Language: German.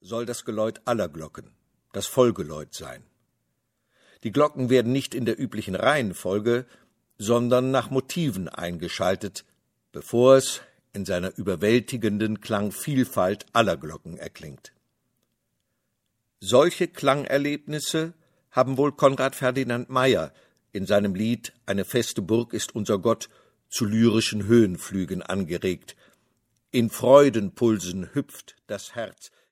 soll das Geläut aller Glocken, das Vollgeläut sein. Die Glocken werden nicht in der üblichen Reihenfolge, sondern nach Motiven eingeschaltet, bevor es in seiner überwältigenden Klangvielfalt aller Glocken erklingt. Solche Klangerlebnisse haben wohl Konrad Ferdinand Meyer in seinem Lied »Eine feste Burg ist unser Gott« zu lyrischen Höhenflügen angeregt. In Freudenpulsen hüpft das Herz,